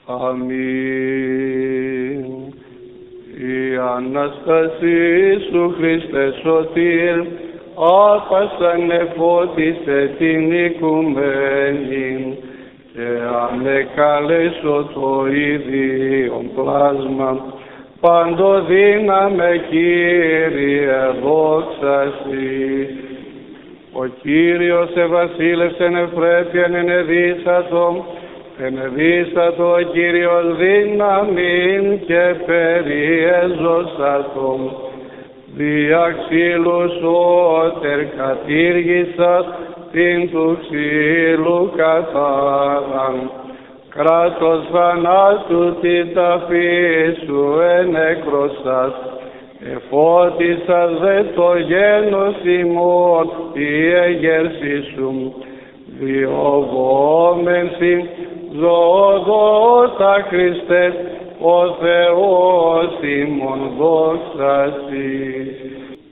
Αμήν. Η Ανάστασή σου, Χριστέ σωτήρ, άπασαν εφώτισε την οικουμένη και ανεκαλέσω το ίδιον πλάσμα, παντοδύναμε Κύριε δόξα Σοι. Ο Κύριος ευασίλευσεν ευπρέπειαν ενεδύσατο ο Κύριος δύναμην και περιέζωσατο. Δια ξύλου σώτερ κατήργησας την του ξύλου καθάραν. Κράτος θανάτου την ταφή σου ενέκρωσας. Εφώτισας δε το γένος ημών η εγέρση σου. Διωγόμενσι ζωοδότα Χριστέ, ο Θεός ημών δόξα Σοι.